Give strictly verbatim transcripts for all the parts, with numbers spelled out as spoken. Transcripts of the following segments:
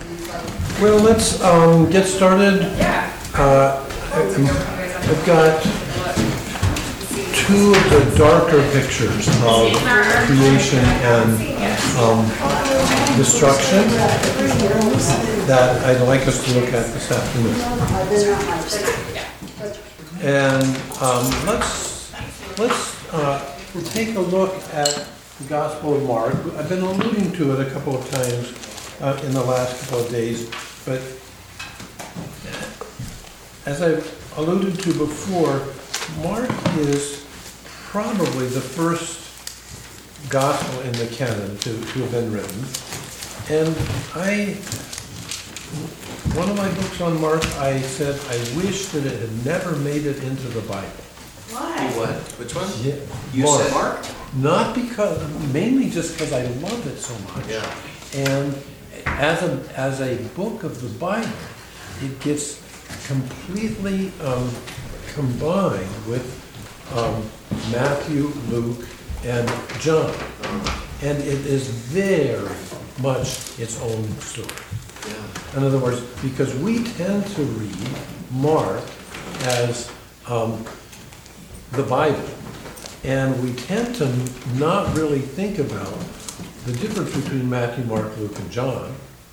Well, let's um, get started. Uh, I've got two of the darker pictures of creation and um, destruction that I'd like us to look at this afternoon. And um, let's let's uh, take a look at the Gospel of Mark. I've been alluding to it a couple of times uh, in the last couple of days, but as I've alluded to before, Mark is probably the first gospel in the canon to, to have been written. And I, one of my books on Mark, I said I wish that it had never made it into the Bible. Why? What? Which one? Yeah, You Mark. said Mark? Not because, mainly just because I love it so much. Yeah. And as a, as a book of the Bible, it gets completely um, combined with um, Matthew, Luke, and John. And it is very much its own story. Yeah. In other words, because we tend to read Mark as um, the Bible, and we tend to not really think about the difference between Matthew, Mark, Luke, and John.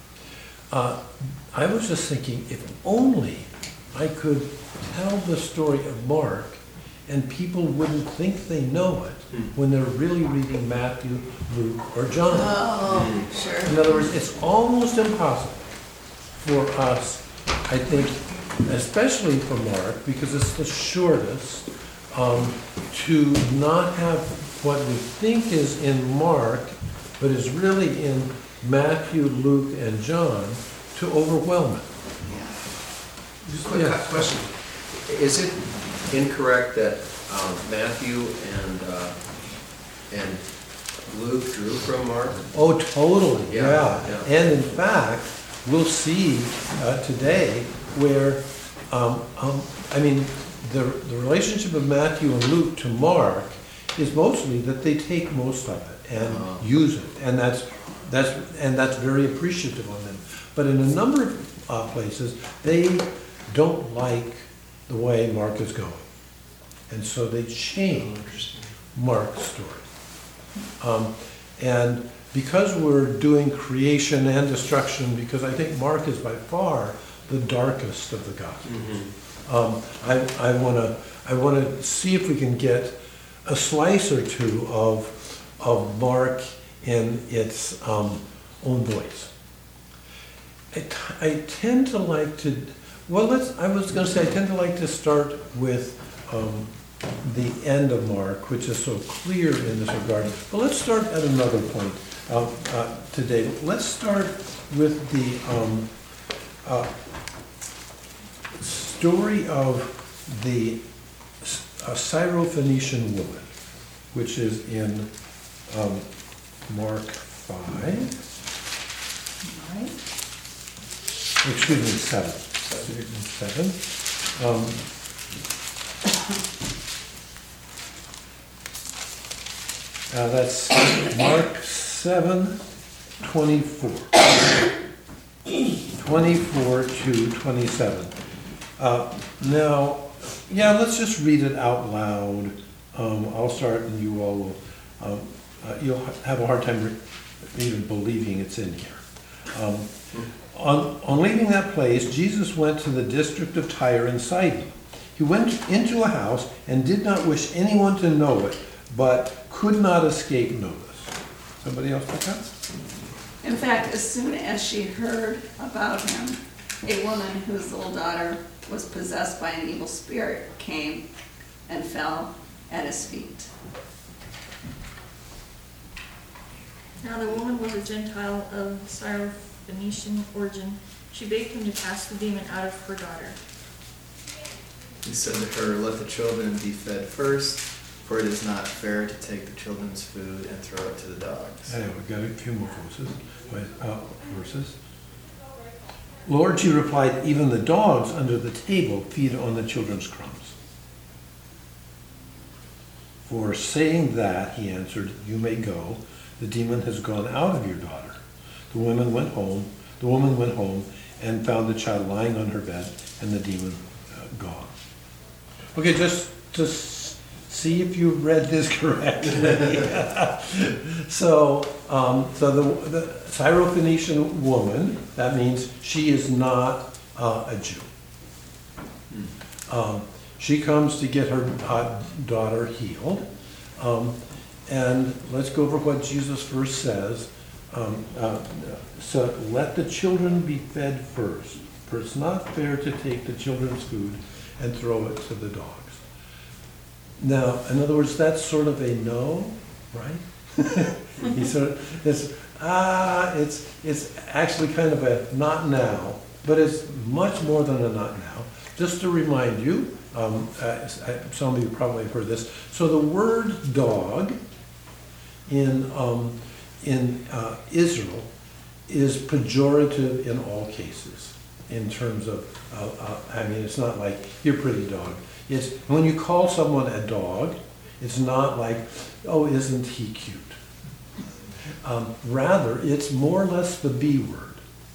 Uh, I was just thinking, if only I could tell the story of Mark and people wouldn't think they know it when they're really reading Matthew, Luke, or John. Oh, sure. In other words, it's almost impossible for us, I think, especially for Mark, because it's the shortest, um, to not have what we think is in Mark, but is really in Matthew, Luke, and John, to overwhelm it. Just a quick Yes. question. Is it incorrect that um, Matthew and uh, and Luke drew from Mark? Oh, totally, Yeah, yeah. yeah. And in fact, we'll see uh, today where, um, um, I mean, the, the relationship of Matthew and Luke to Mark is mostly that they take most of it and Uh-huh. use it, and that's that's and that's very appreciative of them. But in a number of uh, places, they don't like the way Mark is going, and so they change Mark's story. Um, and because we're doing creation and destruction, because I think Mark is by far the darkest of the Gospels, Mm-hmm. um, I, I want to I want to see if we can get a slice or two of of Mark in its um, own voice. I, t- I tend to like to. Well, let's. I was going to say I tend to like to start with um, the end of Mark, which is so clear in this regard. But let's start at another point uh, uh, today. Let's start with the um, uh, story of the uh, Syrophoenician woman, which is in um, Mark five. Right. Excuse me, seven. Seven. Um, uh, that's Mark seven, twenty-four. twenty-four to twenty-seven. Uh, now, yeah, let's just read it out loud. Um, I'll start and you all will, um, uh, you'll ha- have a hard time re- even believing it's in here. Um, On, on leaving that place, Jesus went to the district of Tyre and Sidon. He went into a house and did not wish anyone to know it, but could not escape notice. Somebody else pick up? In fact, as soon as she heard about him, a woman whose little daughter was possessed by an evil spirit came and fell at his feet. Now the woman was a Gentile of Syrophoenician origin. She begged him to cast the demon out of her daughter. He said to her, "Let the children be fed first, for it is not fair to take the children's food and throw it to the dogs." Anyway, we've got a few more verses. Wait, uh, verses. Lord, she replied, even the dogs under the table feed on the children's crumbs. For saying that, he answered, you may go. The demon has gone out of your daughter. The women went home, The woman went home and found the child lying on her bed and the demon uh, gone. Okay, just to s- see if you read this correctly. So, um, so the, the Syrophoenician woman, that means she is not uh, a Jew. Um, she comes to get her uh, daughter healed. Um, and let's go over what Jesus first says. Um, uh, so let the children be fed first, for it's not fair to take the children's food and throw it to the dogs. Now, in other words, that's sort of a no, right? He sort of, it's, ah, it's, it's actually kind of a not now, but it's much more than a not now. Just to remind you, um, uh, some of you probably have heard this. So the word dog in, um, in uh, Israel is pejorative in all cases in terms of, uh, uh, I mean, it's not like, you're pretty dog. It's, when you call someone a dog, it's not like, oh, isn't he cute? Um, rather, it's more or less the B word,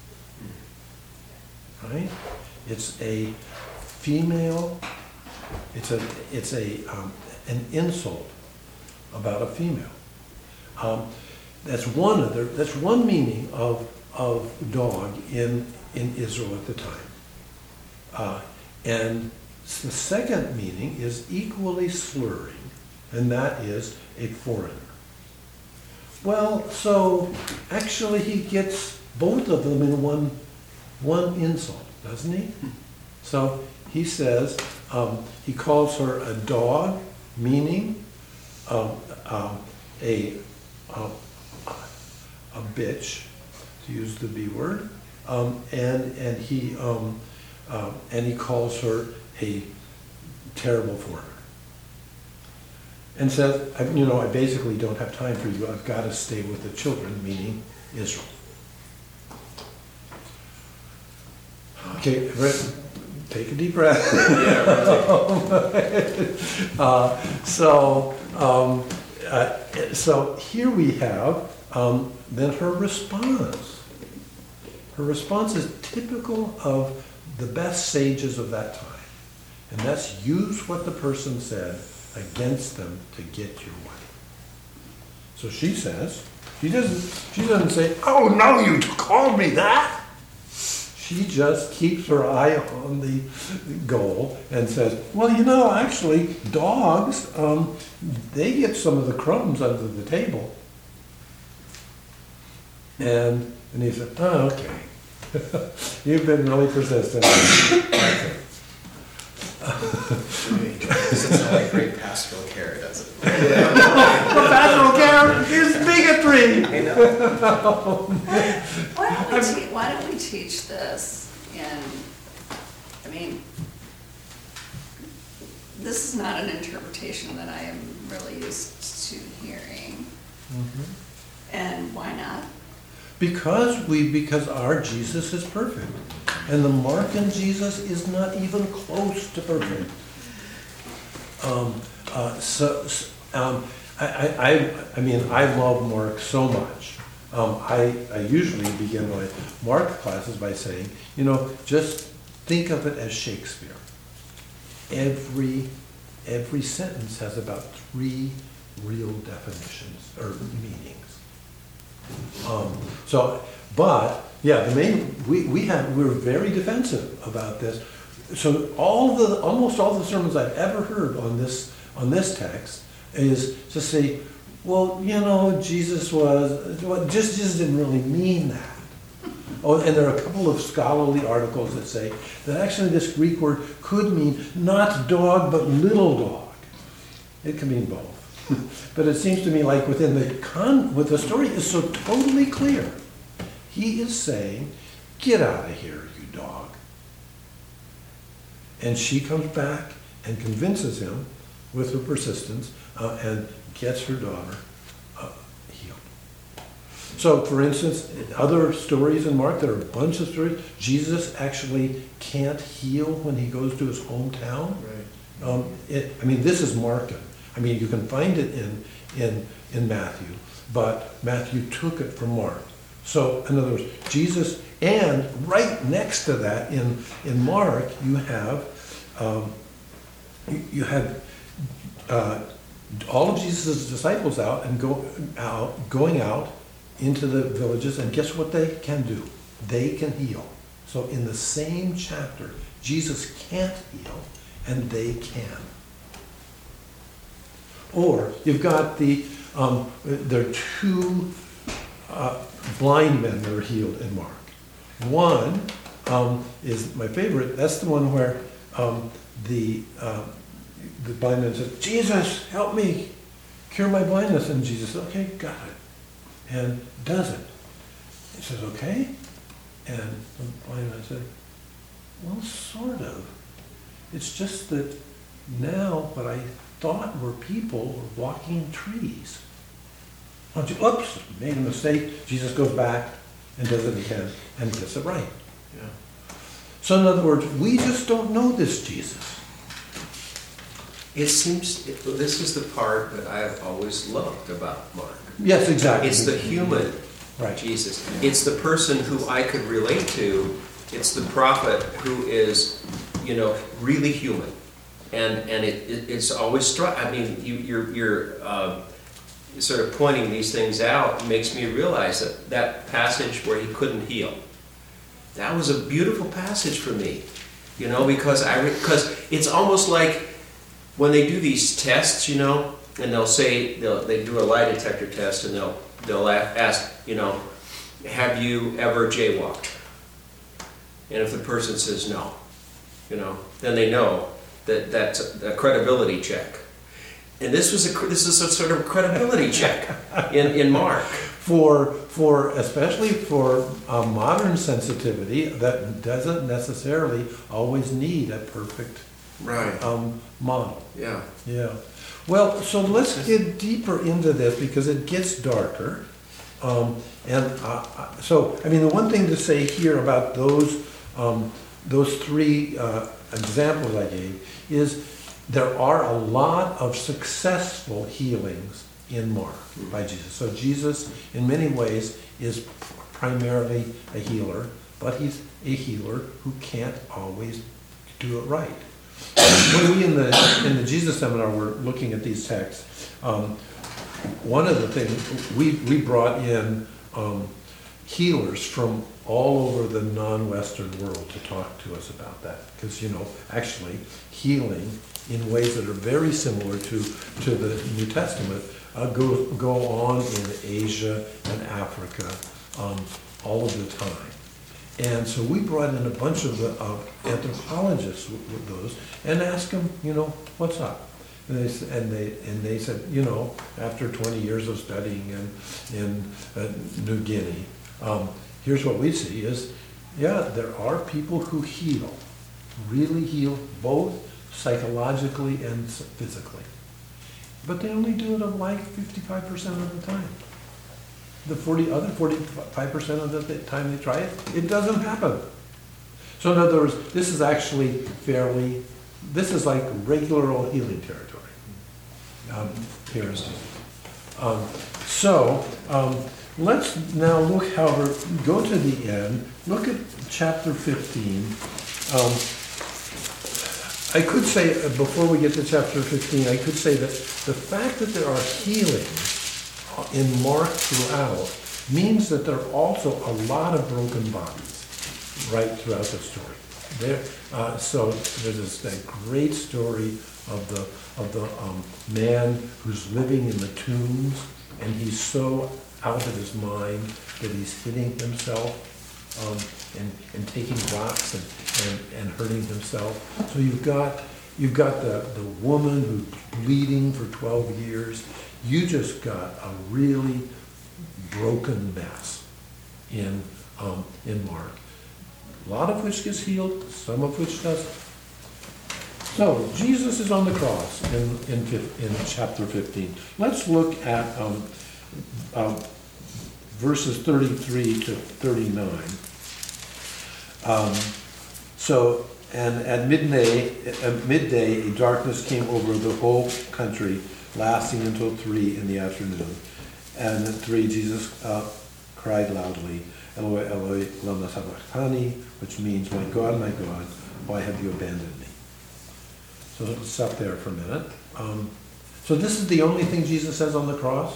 right? It's a female, it's a, it's a, um, an insult about a female. Um, that's one other, that's one meaning of, of dog in, in Israel at the time. Uh, and the second meaning is equally slurring, and that is a foreigner. Well, so actually he gets both of them in one, one insult, doesn't he? So he says, um, he calls her a dog, meaning um, um, a, um, a bitch, to use the B word, um, and, and, he, um, um, and he calls her a terrible foreigner. And says, I- you know, I basically don't have time for you. I've got to stay with the children, meaning Israel. Okay, Rick, take a deep breath. uh, so, um, uh, so here we have um, then her response. Her response is typical of the best sages of that time. And that's use what the person said against them to get your way. So she says, she doesn't, she doesn't say, oh no, you called me that. She just keeps her eye on the goal and says, well, you know, actually, dogs, um, they get some of the crumbs under the table. And, and he said, oh, okay. You've been really persistent. Okay. This is not like great pastoral care, does it? Pastoral care is bigotry. I know. Why don't we te- why don't we teach this in, I mean, this is not an interpretation that I am really used to hearing. And why not? Because we, because our Jesus is perfect. And the mark in Jesus is not even close to perfect. Um, uh, so, s- um, I, I, I, I mean, I love Mark so much. Um, I, I usually begin my Mark classes by saying, you know, just think of it as Shakespeare. Every, every sentence has about three real definitions or meanings. Um, so, but, yeah, the main, we, we have, we're very defensive about this. So all the, almost all the sermons I've ever heard on this, on this text is to say, well, you know, Jesus was, well, just, just didn't really mean that. Oh, and there are a couple of scholarly articles that say that actually this Greek word could mean not dog, but little dog. It can mean both. But it seems to me like within the con, what the story is so totally clear. He is saying, get out of here, you dog. And she comes back and convinces him with her persistence uh, and gets her daughter uh, healed. So, for instance, other stories in Mark, there are a bunch of stories. Jesus actually can't heal when he goes to his hometown. Right. Um, it, I mean, this is Markan. I mean, you can find it in, in, in Matthew, but Matthew took it from Mark. So, in other words, Jesus And right next to that, in, in Mark, you have, um, you, you have uh, all of Jesus' disciples out and go out, going out into the villages, and guess what they can do? They can heal. So in the same chapter, Jesus can't heal, and they can. Or you've got the, um, there are two uh, blind men that are healed in Mark. One um, is my favorite. That's the one where um, the uh, the blind man says, "Jesus, help me, cure my blindness." And Jesus says, "Okay, got it," and does it. He says, "Okay," and the blind man said, "Well, sort of. It's just that now what I thought were people were walking trees." Oh, gee, oops, made a mistake. Jesus goes back and does it again and gets it right. Yeah. So in other words, we just don't know this Jesus. It seems, it- this is the part that I've always loved about Mark. Yes, exactly. It's the human Right. Jesus. It's the person who I could relate to. It's the prophet who is, you know, really human. And and it, it it's always struck. I mean, you, you're you're uh, sort of pointing these things out makes me realize that that passage where he couldn't heal, that was a beautiful passage for me, you know, because I because it's almost like when they do these tests, you know, and they'll say they'll they do a lie detector test, and they'll they'll ask, you know, have you ever jaywalked? And if the person says no, you know, then they know that that's a credibility check. And this was a this is a sort of credibility check in, in Mark. For for especially for uh, modern sensitivity, that doesn't necessarily always need a perfect Right. um, model. Yeah. Yeah. Well, so let's get deeper into this because it gets darker. Um, and uh, uh, so, I mean, the one thing to say here about those um, those three uh, examples I gave is there are a lot of successful healings in Mark by Jesus. So Jesus, in many ways, is primarily a healer, but he's a healer who can't always do it right. When we in the in the Jesus seminar were looking at these texts, um, one of the things we we brought in um, healers from all over the non-Western world to talk to us about that, because you know actually healing in ways that are very similar to to the New Testament uh, go go on in Asia and Africa um, all of the time. And so we brought in a bunch of the uh, anthropologists with, with those and asked them, you know, what's up? And they, s- and they and they said, you know, after twenty years of studying in in uh, New Guinea, um, here's what we see is, yeah, there are people who heal, really heal both psychologically and s- physically, but they only do it like fifty-five percent of the time. The forty other forty-five percent of the time they try it, it doesn't happen. So in other words, this is actually fairly, this is like regular old healing territory. Um, here. Um, so um, let's now look, however, go to the end, look at chapter fifteen. Um, I could say, uh, before we get to chapter fifteen, I could say that the fact that there are healings in Mark throughout means that there are also a lot of broken bodies right throughout the story. There, uh, so there's this that great story of the of the um, man who's living in the tombs, and he's so out of his mind that he's hitting himself um, and and taking rocks and, and, and hurting himself. So you've got you've got the the woman who's bleeding for twelve years. You just got a really broken mess in um, in Mark. A lot of which gets healed, some of which doesn't. So Jesus is on the cross in in, fif- in chapter fifteen. Let's look at um, um, verses thirty-three to thirty-nine. Um, so and at midday, at midday, a darkness came over the whole country, lasting until three in the afternoon. And at three, Jesus uh, cried loudly, Eloi, Eloi, lama sabachthani, which means, my God, my God, why have you abandoned me? So let's stop there for a minute. Um, so this is the only thing Jesus says on the cross?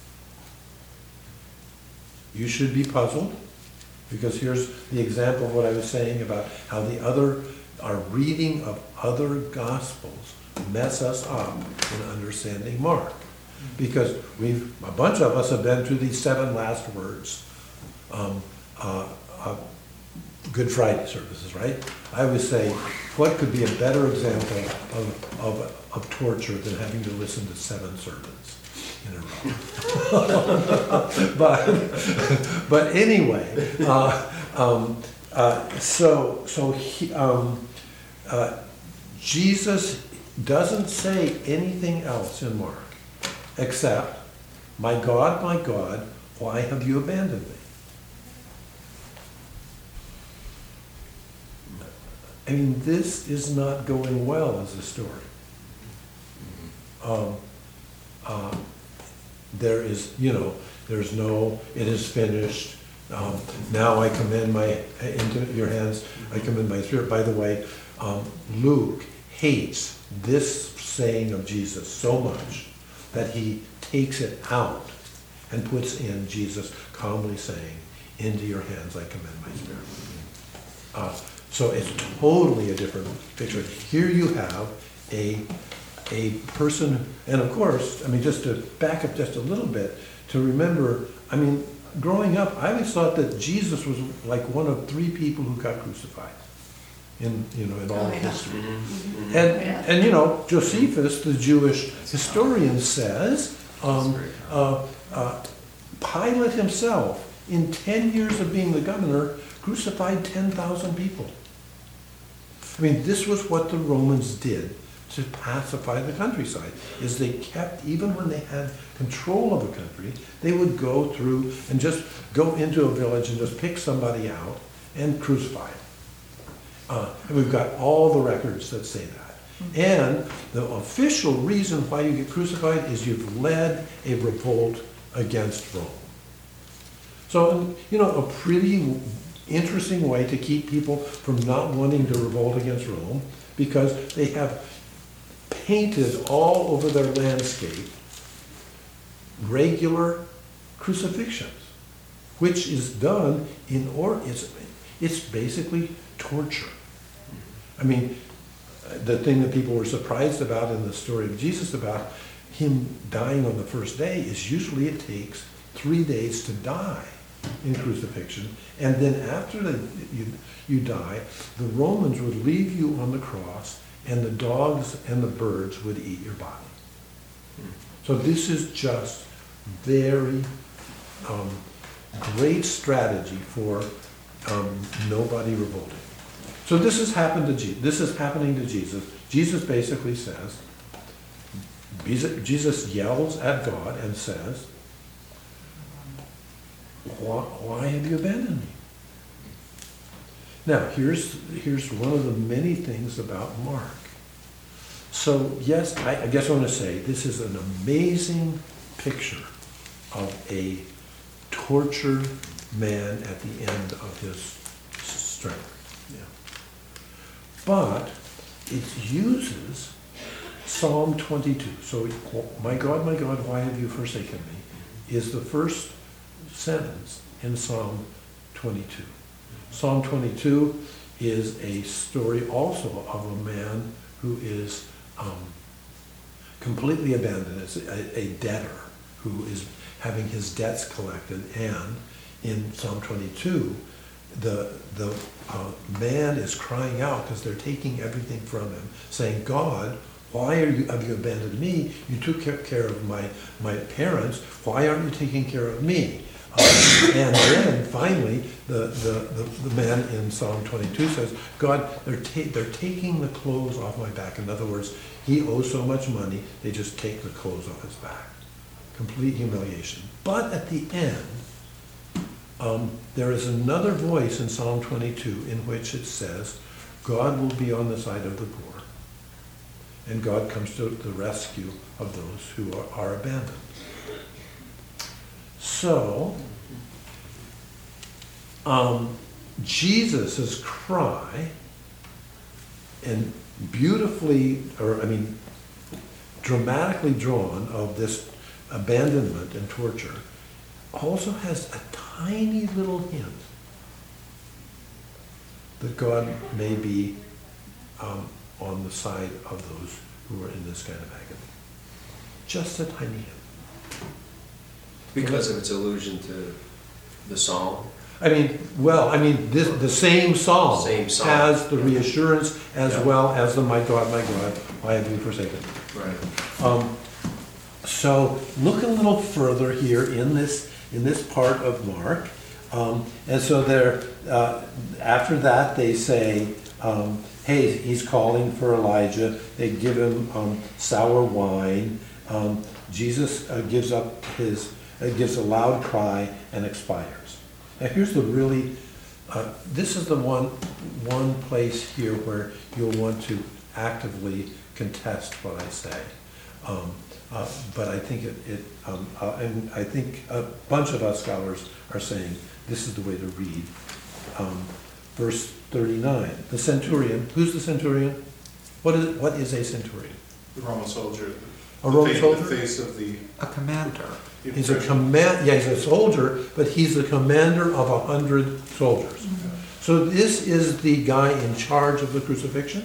You should be puzzled, because here's the example of what I was saying about how the other, our reading of other gospels mess us up in understanding Mark. Because we've, a bunch of us have been through these seven last words, um, uh, uh, Good Friday services, right? I always say, what could be a better example of, of, of torture than having to listen to seven sermons in a row? but, but anyway, uh, um, uh, so, so he, um, uh, Jesus doesn't say anything else in Mark except, my God, my God, why have you abandoned me? I mean, this is not going well as a story. Um, uh, there is, you know, there's no, it is finished. Um, now I commend my, into your hands, I commend my spirit. By the way, um, Luke hates this saying of Jesus so much that he takes it out and puts in Jesus calmly saying, into your hands I commend my spirit. Uh, so it's totally a different picture. Here you have a, a person, and of course, I mean, just to back up just a little bit, to remember, I mean, growing up, I always thought that Jesus was like one of three people who got crucified in, you know, in all Oh, of yeah. history. Mm-hmm. And, Yeah. and you know, Josephus, the Jewish historian, says um, uh, uh, Pilate himself, in ten years of being the governor, crucified ten thousand people. I mean, this was what the Romans did to pacify the countryside, is they kept, even when they had control of a country, they would go through and just go into a village and just pick somebody out and crucify them. Uh, and we've got all the records that say that. And the official reason why you get crucified is you've led a revolt against Rome. So, you know, a pretty interesting way to keep people from not wanting to revolt against Rome, because they have painted all over their landscape regular crucifixions, which is done in, or it's, it's basically torture. I mean, the thing that people were surprised about in the story of Jesus about him dying on the first day is usually it takes three days to die in crucifixion, and then after the, you, you die, the Romans would leave you on the cross, and the dogs and the birds would eat your body. So this is just very um, great strategy for um, nobody revolting. So this has happened to Jesus. This is happening to Jesus. Jesus basically says, Jesus yells at God and says, why, why have you abandoned me? Now, here's, here's one of the many things about Mark. So, yes, I, I guess I want to say this is an amazing picture of a tortured man at the end of his strength. Yeah. But it uses Psalm twenty-two. So, my God, my God, why have you forsaken me, is the first sentence in Psalm twenty-two. Psalm twenty-two is a story also of a man who is um, completely abandoned. It's a, a debtor who is having his debts collected, and in Psalm twenty-two, the the uh, man is crying out because they're taking everything from him, saying, God, why are you, have you abandoned me? You took care of my, my parents. Why aren't you taking care of me? Uh, and then finally, the, the, the, the man in Psalm twenty-two says, God, they're, ta- they're taking the clothes off my back. In other words, he owes so much money, they just take the clothes off his back. Complete humiliation. But at the end, um, there is another voice in Psalm twenty-two in which it says, God will be on the side of the poor. And God comes to the rescue of those who are, are abandoned. So, um, Jesus' cry and beautifully, or I mean, dramatically drawn of this abandonment and torture also has a tiny little hint that God may be um, on the side of those who are in this kind of agony. Just a tiny hint. Because of its allusion to the psalm. I mean, well, I mean, this, the same psalm Same psalm. has the reassurance as Yeah. well as the "My God, my God, why have you forsaken me?" Right. Um, so look a little further here in this in this part of Mark, um, and so there. Uh, after that, they say, um, "Hey, he's calling for Elijah." They give him um, sour wine. Um, Jesus uh, gives up his uh, gives a loud cry and expires. Now, here's the really. Uh, this is the one one place here where you'll want to actively contest what I say. Um, uh, but I think it, it um, uh, and I think a bunch of us scholars are saying this is the way to read. Um, verse thirty-nine, the centurion, who's the centurion? What is, what is a centurion? The Roman soldier. A Roman the face, soldier? The face of the. A commander. He's a command, yeah, he's a soldier, but he's the commander of a hundred soldiers. So this is the guy in charge of the crucifixion?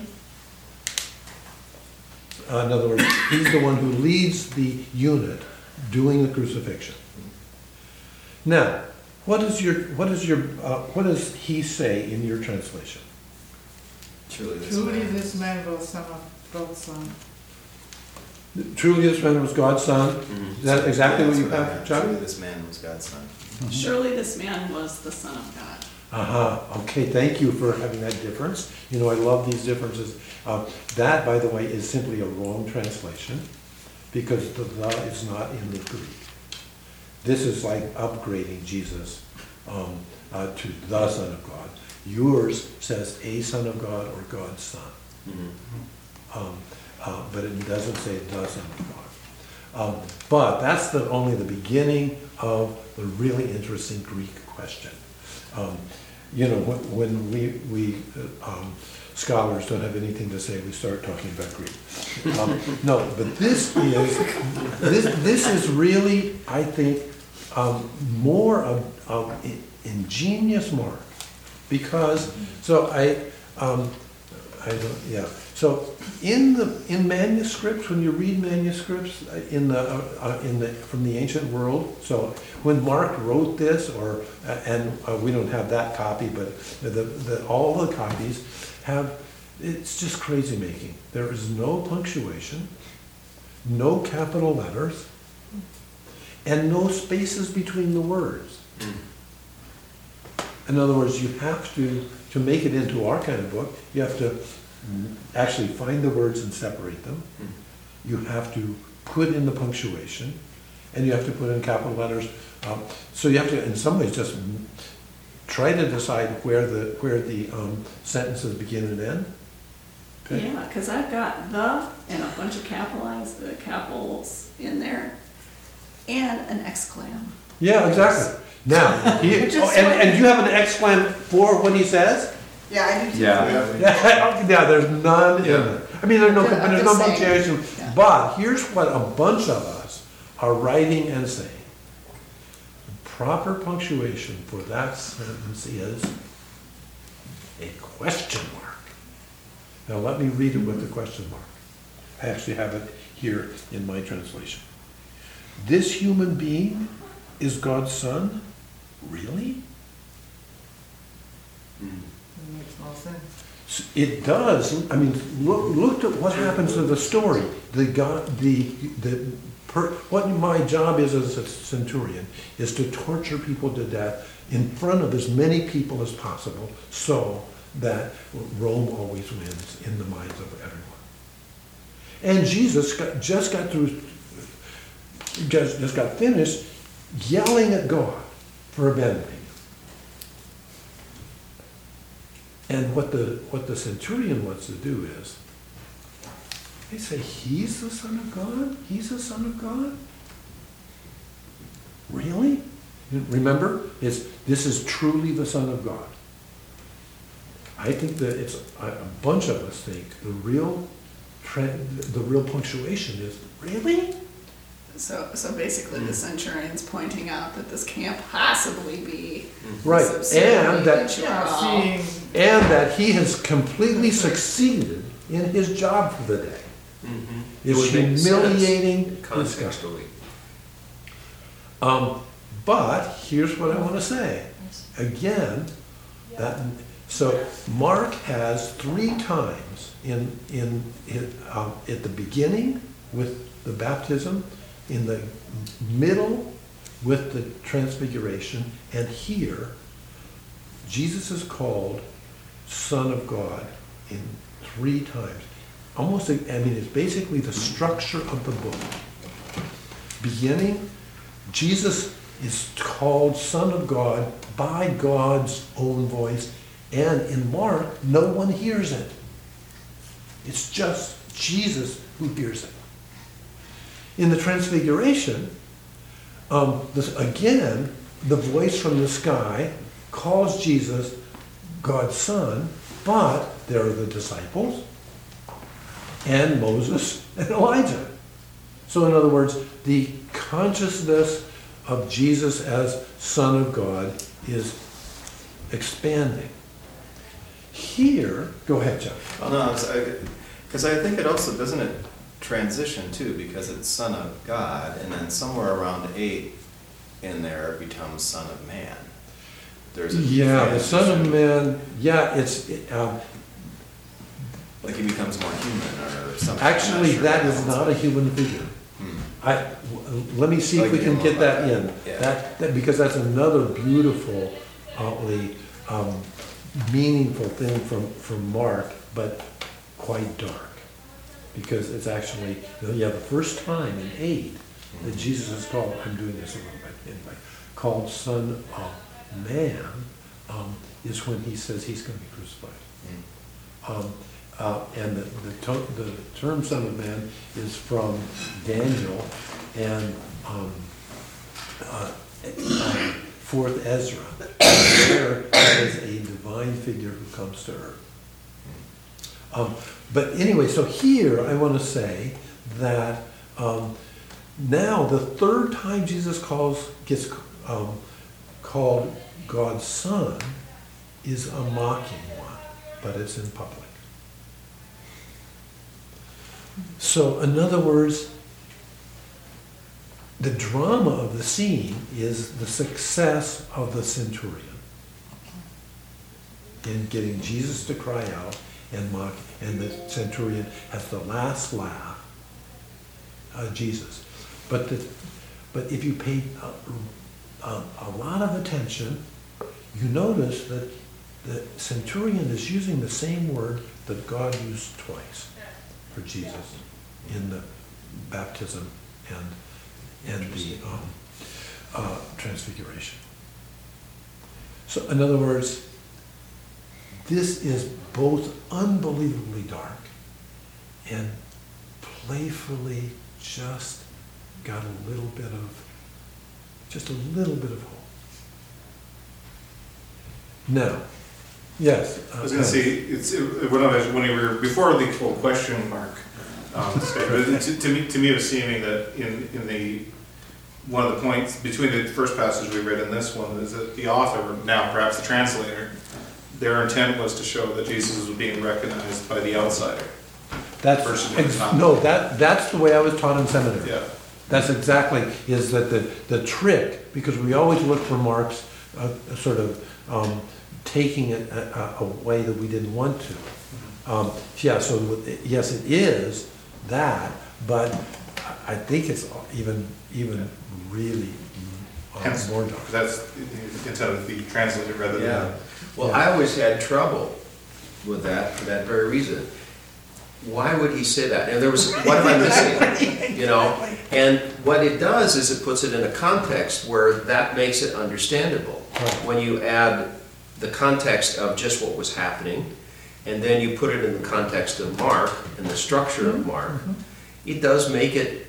Uh, in other words, he's the one who leads the unit doing the crucifixion. Now, what is your, what is your, uh, what does he say in your translation? Truly this Truly man. this man was son of God's son. Truly this man was God's son? Mhm. Is that exactly Yeah, what you that's I have, have. Chuck? Truly this man was God's son. Surely this man was the Son of God. Uh-huh, okay, thank you for having that difference. You know, I love these differences. Uh, that, by the way, is simply a wrong translation because the the is not in the Greek. This is like upgrading Jesus um, uh, to the Son of God. Yours says a Son of God or God's Son. Mhm. Um, uh, but it doesn't say the Son of God. Um, but that's the, only the beginning of the really interesting Greek question. Um, you know, when, when we, we uh, um, scholars don't have anything to say, we start talking about Greek. Um, no, but this is, this, this is really, I think, um, more of, of i- ingenious Mark. Because, so I, um, I don't, yeah. So in the in manuscripts, when you read manuscripts uh, in the uh, uh, in the from the ancient world, so when Mark wrote this, or uh, and uh, we don't have that copy, but the, the all the copies have, it's just crazy making. There is no punctuation, no capital letters, and no spaces between the words. In other words, you have to, to make it into our kind of book, you have to actually find the words and separate them. You have to put in the punctuation, and you have to put in capital letters. Um, so you have to, in some ways, just try to decide where the where the um, sentences begin and end. Okay? Yeah, because I've got the and a bunch of capitalized, the capitals in there, and an exclam. Yeah, exactly. Now, he, Which is oh, and, what- and you have an exclam for what he says? Yeah, I do too. Yeah. Yeah, yeah, there's none in Yeah. there. I mean, there's no, I'm just- I'm there's no just saying. punctuation. Yeah. But here's what a bunch of us are writing and saying. The proper punctuation for that sentence is a question mark. Now let me read it with the question mark. I actually have it here in my translation. This human being is God's son? Really? Mhm. It makes no sense. It does. I mean, look, look at what happens to the story. The God, the the per, what my job is as a centurion is to torture people to death in front of as many people as possible, so that Rome always wins in the minds of everyone. And Jesus got, just got through, just, just got finished yelling at God for abandoning him. And what the what the centurion wants to do is, they say, he's the Son of God? He's the Son of God? Really? Remember, it's, this is truly the Son of God. I think that it's, a a bunch of us think the real trend, the real punctuation is, really? So, so basically the centurion's pointing out that this can't possibly be. Right, subsidiary and that, that you're Yeah, all- seeing, and that he has completely succeeded in his job for the day. Mhm. It Is would make sense humiliating this guy. contextually. Um, but here's what I want to say. Yes. Again, that, so Mark has three times in, in, in, um, at the beginning with the baptism, in the middle with the transfiguration, and here, Jesus is called Son of God in three times. Almost, I mean, it's basically the structure of the book. Beginning, Jesus is called Son of God by God's own voice, and in Mark, no one hears it. It's just Jesus who hears it. In the Transfiguration, um, this, again, the voice from the sky calls Jesus God's Son, but there are the disciples and Moses and Elijah. So in other words, the consciousness of Jesus as Son of God is expanding. Here, go ahead, Jeff. Well, no, because I, I think it also, doesn't it transition too, because it's Son of God, and then somewhere around eight in there it becomes Son of Man. There's a Yeah, the Son of transition. Man, yeah, it's, it, um, Like he becomes more human or something. I'm not actually, sure that how is it's- not a human figure. Hmm. I, w- let me see if we Like, can you get know, that like in. that, yeah. That, that, because that's another beautiful, outly, um, meaningful thing from, from Mark, but quite dark. Because it's actually, yeah, the first time in eight that Jesus is called, I'm doing this a little bit anyway, called Son of Man, um, is when he says he's going to be crucified. Hmm. Um, uh, and the, the, to, the term Son of Man is from Daniel and um, uh, uh, Fourth Ezra. There is a divine figure who comes to earth. Um, but anyway, so here I want to say that um, now the third time Jesus calls gets um, called God's Son is a mocking one, but it's in public. So, in other words, the drama of the scene is the success of the centurion in getting Jesus to cry out and mock, and the centurion has the last laugh, uh, Jesus. But the, but if you pay a, a, a lot of attention, you notice that the centurion is using the same word that God used twice for Jesus in the baptism and and the um, uh, transfiguration. So, in other words, this is both unbelievably dark and playfully just got a little bit of, just a little bit of hope. Now, yes. I was gonna say, it's, it- when I was, when you were, before the whole question mark, um, statement, to, to me, to me it was seeming that in, in the, one of the points between the first passage we read and this one is that the author, now perhaps the translator, their intent was to show that Jesus was being recognized by the outsider. That's, person who's ex- not- no, that, that's the way I was taught in seminary. Yeah. That's exactly, is that the, the trick, because we always look for Mark's uh, sort of um, taking it a, a, a way that we didn't want to. Um, yeah, so yes, it is that, but I think it's even, even really uh, Hence, more dark. that's the intent of the translator rather Yeah, than. well, I always had trouble with that for that very reason. Why would he say that? And there was, what am I missing? You know, and what it does is it puts it in a context where that makes it understandable. Right. When you add the context of just what was happening, and then you put it in the context of Mark and the structure of Mark, it does make it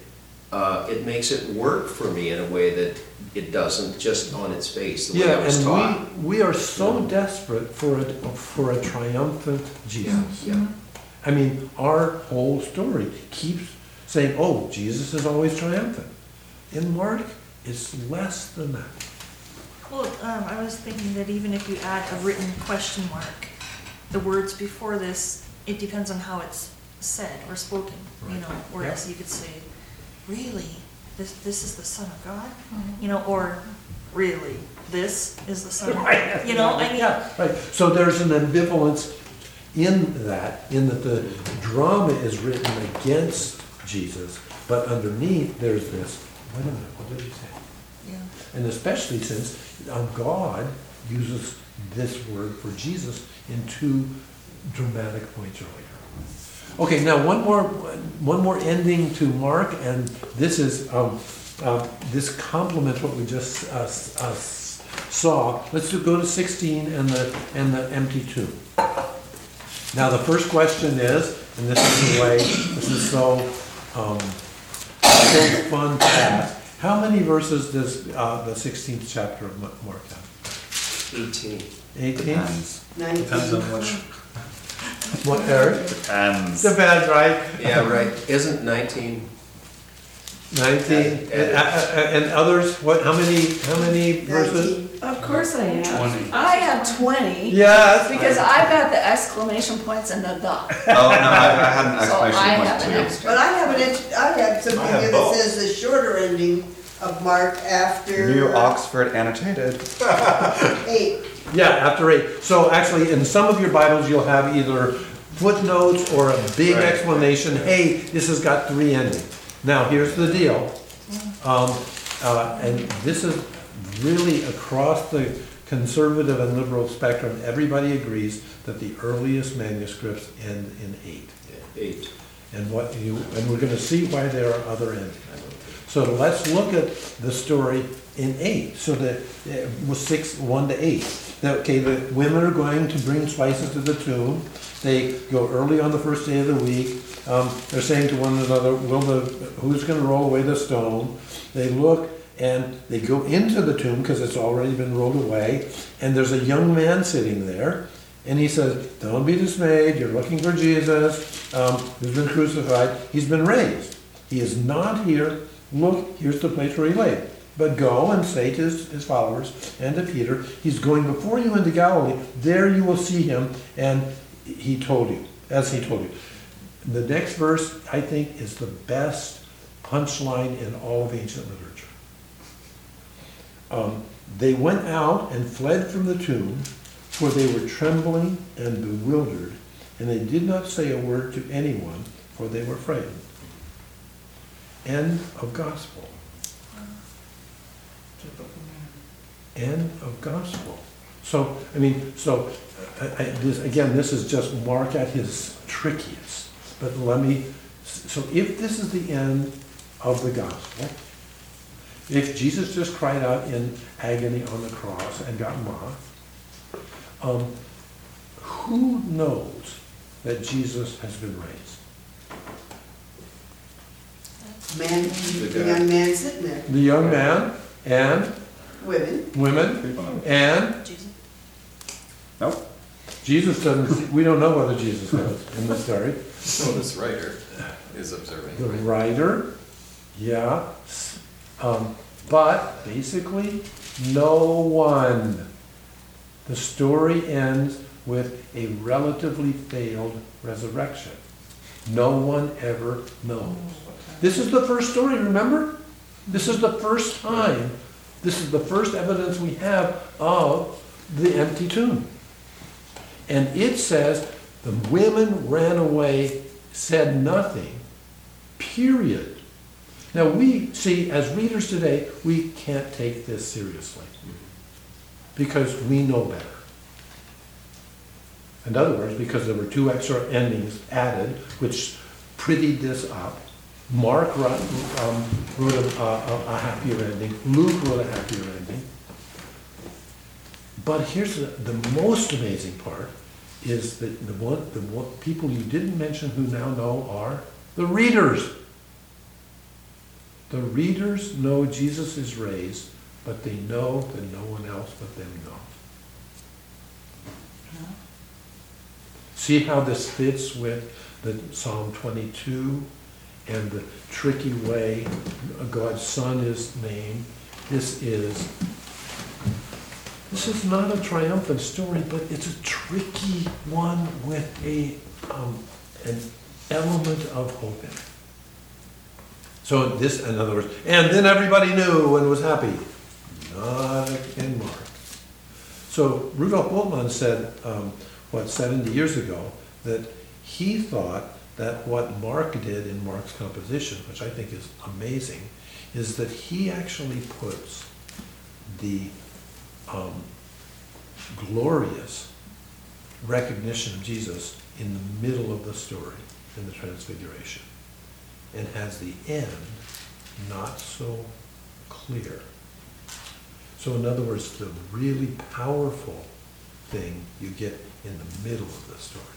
uh, it makes it work for me in a way that it doesn't just on its face, the way Yeah, I was taught. and we, we are so desperate for a, for a triumphant Jesus. Yeah, I mean, our whole story keeps saying, oh, Jesus is always triumphant. In Mark, it's less than that. Well, um, I was thinking that even if you add a written question mark, the words before this, it depends on how it's said or spoken, you Right. know, whereas you could say, really, this, this is the Son of God? You know, or really, this is the Son of God? You know, I mean, Yeah, right. So there's an ambivalence in that, in that the drama is written against Jesus, but underneath there's this, wait a minute, what did he say? yeah. And especially since uh, God uses this word for Jesus in two dramatic points earlier. Okay, now one more, one more ending to Mark, and this is um, uh, this complements what we just uh, s- uh, s- saw. Let's do, go to sixteen and the and the empty tomb. Now the first question is, and this is the way, this is so um, so fun to ask. How many verses does uh, the sixteenth chapter of Ma- Mark have? eighteen. Eighteen. Depends. Depends on which. What, Eric? Depends. Depends, right? Yeah, right. Isn't nineteen? Nineteen. And, uh, uh, and others, what, how many, how many verses? Of course I have. Twenty. I have twenty. Yes. Because I've got the exclamation points and the the. Oh, no, I, I had an So I exclamation have point an too. extra. But I have an, ex- I have something I have here that both. says the shorter ending of Mark after. New Oxford annotated. Eight. Yeah, after eight. So actually, in some of your Bibles, you'll have either footnotes or a big Right. explanation, hey, this has got three endings. Now, here's the deal. Um, uh, and this is really across the conservative and liberal spectrum, everybody agrees that the earliest manuscripts end in eight. Eight. And what you, and we're gonna see why there are other endings. So let's look at the story in eight, so that it was six, one to eight. That, okay, the women are going to bring spices to the tomb. They go early on the first day of the week. Um, they're saying to one another, will the, who's gonna roll away the stone? They look and they go into the tomb because it's already been rolled away. And there's a young man sitting there. And he says, don't be dismayed, you're looking for Jesus, um, who's been crucified. He's been raised. He is not here. Look, here's the place where he lay. But go and say to his, his followers and to Peter, he's going before you into Galilee. There you will see him. And he told you, as he told you. The next verse, I think, is the best punchline in all of ancient literature. Um, they went out and fled from the tomb, for they were trembling and bewildered, and they did not say a word to anyone, for they were frightened. End of gospel. End of gospel. So, I mean, so, I, I, this, again, this is just Mark at his trickiest. But let me, so if this is the end of the gospel, if Jesus just cried out in agony on the cross and got mocked, um, who knows that Jesus has been raised? Man, the young man sitting there, The young man and women. women and Jesus. Nope. Jesus doesn't, we don't know whether Jesus was in the story. So this writer is observing. The writer, yeah, s- um, but basically, no one. The story ends with a relatively failed resurrection. No one ever knows. This is the first story, remember? This is the first time, this is the first evidence we have of the empty tomb. And it says the women ran away, said nothing, period. Now we see, as readers today, we can't take this seriously because we know better. In other words, because there were two extra endings added, which prettied this up. Mark wrote, um, wrote a, a, a happier ending. Luke wrote a happier ending. But here's the, the most amazing part is that the one, the one, people you didn't mention who now know are the readers. The readers know Jesus is raised, but they know that no one else but them knows. See how this fits with the Psalm twenty-two and the tricky way God's Son is named? This is, this is not a triumphant story, but it's a tricky one with a, um, an element of hope in it. So this, in other words, and then everybody knew and was happy. Not in Mark. So Rudolf Bultmann said, um, what, seventy years ago, that he thought that what Mark did in Mark's composition, which I think is amazing, is that he actually puts the um, glorious recognition of Jesus in the middle of the story, in the Transfiguration, and has the end not so clear. So in other words, the really powerful thing you get in the middle of the story,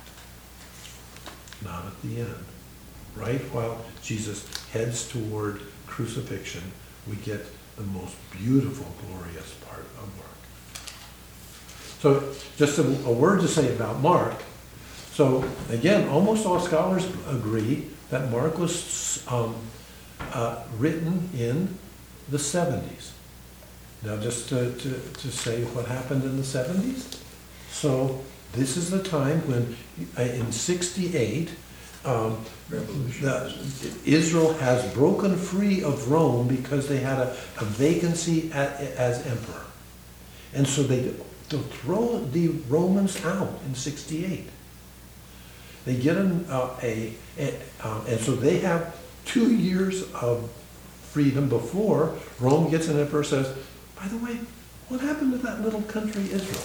not at the end. Right while Jesus heads toward crucifixion, we get the most beautiful, glorious part of Mark. So just a, a word to say about Mark. So again, almost all scholars agree that Mark was um, uh, written in the seventies. Now just to, to, to say what happened in the seventies. So this is the time when, uh, in sixty-eight, um, the, Israel has broken free of Rome because they had a, a vacancy at, as emperor. And so they, they throw the Romans out in sixty-eight. They get an, uh, a, a uh, and so they have two years of freedom before Rome gets an emperor says, by the way, what happened to that little country Israel?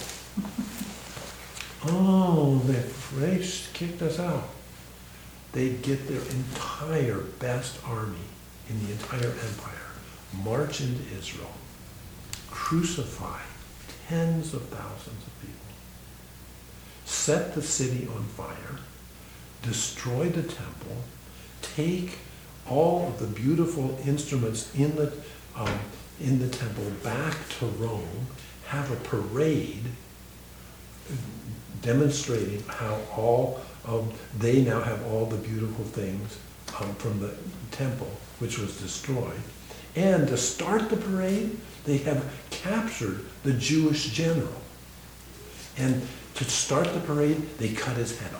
Oh, the French kicked us out. They get their entire best army in the entire empire, march into Israel, crucify tens of thousands of people, set the city on fire, destroy the temple, take all of the beautiful instruments in the um, in the temple back to Rome, have a parade demonstrating how all of, they now have all the beautiful things um, from the temple, which was destroyed. And to start the parade, they have captured the Jewish general. And to start the parade, they cut his head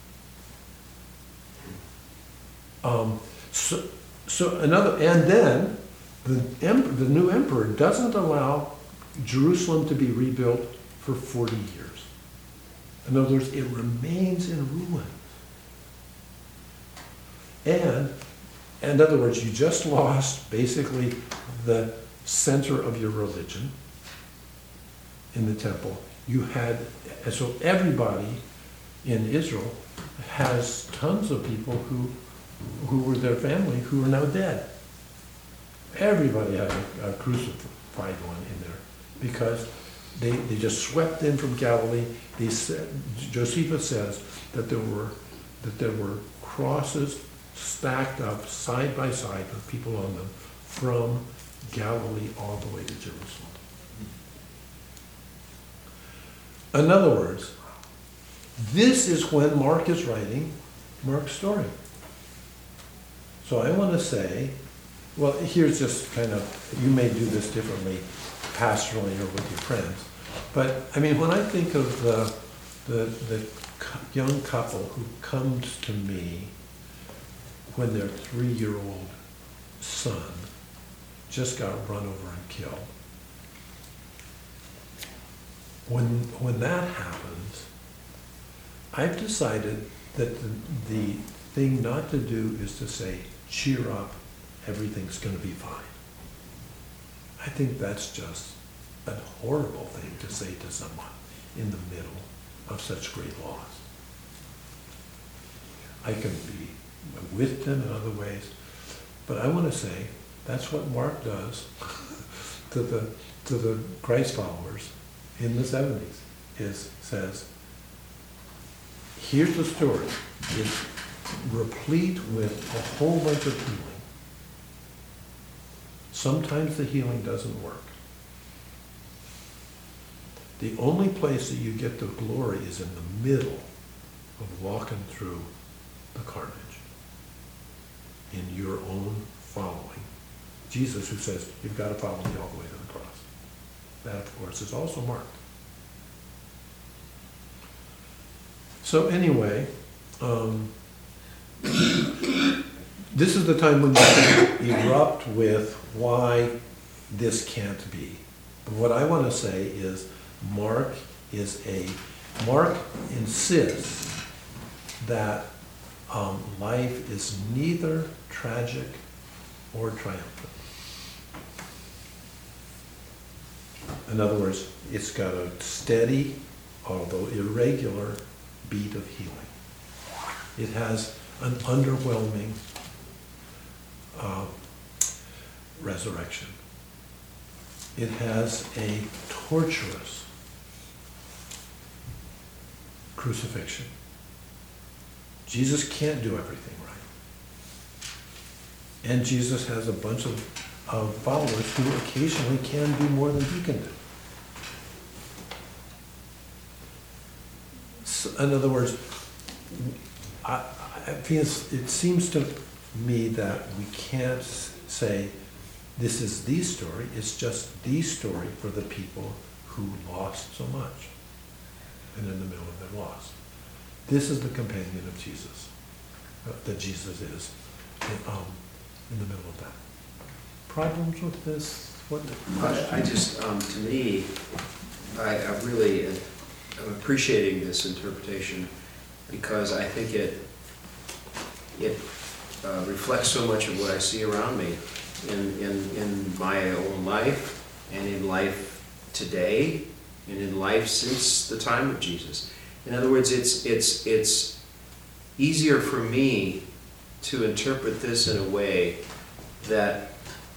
off. Um, so, so another, and then the, em- the new emperor doesn't allow Jerusalem to be rebuilt for forty years. In other words, it remains in ruins. And, in other words, you just lost basically the center of your religion in the temple. You had, and so everybody in Israel has tons of people who, who were their family who are now dead. Everybody had a, a crucified one in there because they, they just swept in from Galilee. They said, Josephus says that there were that there were crosses stacked up side by side with people on them from Galilee all the way to Jerusalem. In other words, this is when Mark is writing Mark's story. So I want to say, well, here's just kind of, you may do this differently pastorally or with your friends, but I mean, when I think of the, the, the young couple who comes to me when their three-year-old son just got run over and killed, when, when that happens, I've decided that the, the thing not to do is to say, cheer up, everything's going to be fine. I think that's just a horrible thing to say to someone in the middle of such great loss. I can be with them in other ways, but I want to say that's what Mark does to the to the Christ followers in the seventies, is says, here's the story. It's replete with a whole bunch of healing. Sometimes the healing doesn't work. The only place that you get the glory is in the middle of walking through the carnage, in your own following. Jesus, who says, you've got to follow me all the way to the cross. That, of course, is also marked. So anyway, um, this is the time when you can erupt with why this can't be. But what I want to say is Mark is a, Mark insists that um, life is neither tragic or triumphant. In other words, it's got a steady, although irregular, beat of healing. It has an underwhelming uh, resurrection. It has a torturous crucifixion. Jesus can't do everything right. And Jesus has a bunch of, of followers who occasionally can do more than he can do. So, in other words, I, I feel it seems to me that we can't say this is the story. It's just the story for the people who lost so much and in the middle of their loss. This is the companion of Jesus, uh, that Jesus is in, um, in the middle of that. Problems with this? What? I, I just, um, to me, I, I really am appreciating this interpretation because I think it it uh, reflects so much of what I see around me in, in, in my own life and in life today and in life since the time of Jesus. In other words, it's it's it's easier for me to interpret this in a way that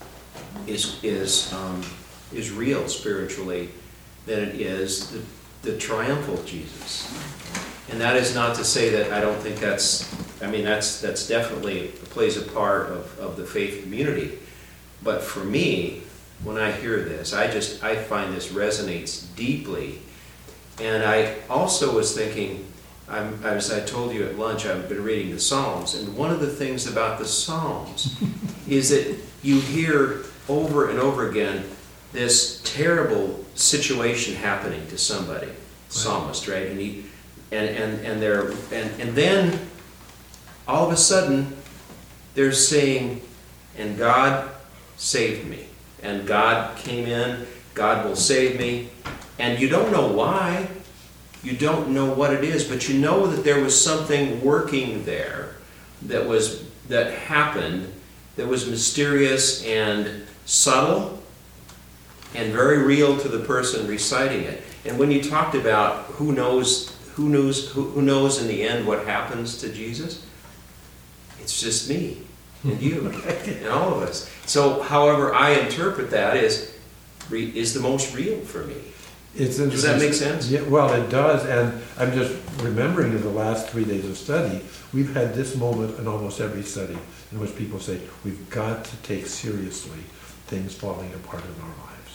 is is um, is real spiritually than it is the, the triumphal Jesus. And that is not to say that I don't think that's, I mean, that's that's definitely plays a part of, of the faith community. But for me, when I hear this, I just, I find this resonates deeply. And I also was thinking, I'm, as I told you at lunch, I've been reading the Psalms, and one of the things about the Psalms is that you hear over and over again this terrible situation happening to somebody, right. Psalmist, right? And he, and and and they're and and then all of a sudden they're saying, and God saved me, and God came in, God will save me, and you don't know why, you don't know what it is, but you know that there was something working there that was that happened that was mysterious and subtle and very real to the person reciting it. And when you talked about who knows who knows who, who knows in the end what happens to Jesus, it's just me and you and all of us. So however I interpret that is is the most real for me. It's does that make sense? Yeah, well, it does, and I'm just remembering in the last three days of study, we've had this moment in almost every study in which people say, we've got to take seriously things falling apart in our lives.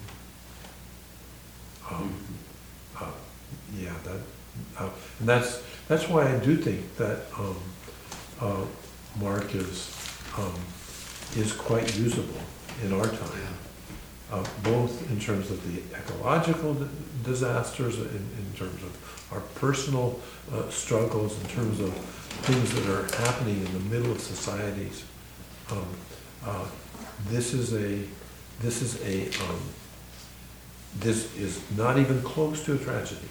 Mm-hmm. Um, mm-hmm. uh, yeah, that, uh, and that's that's why I do think that um, uh, Mark is um, is quite usable in our time. Yeah. Uh, both in terms of the ecological d- disasters, in, in terms of our personal uh, struggles, in terms of things that are happening in the middle of societies. Um, uh, this is a, this is a, um, this is not even close to a tragedy,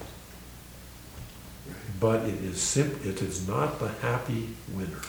but it is sim- it is not the happy winner.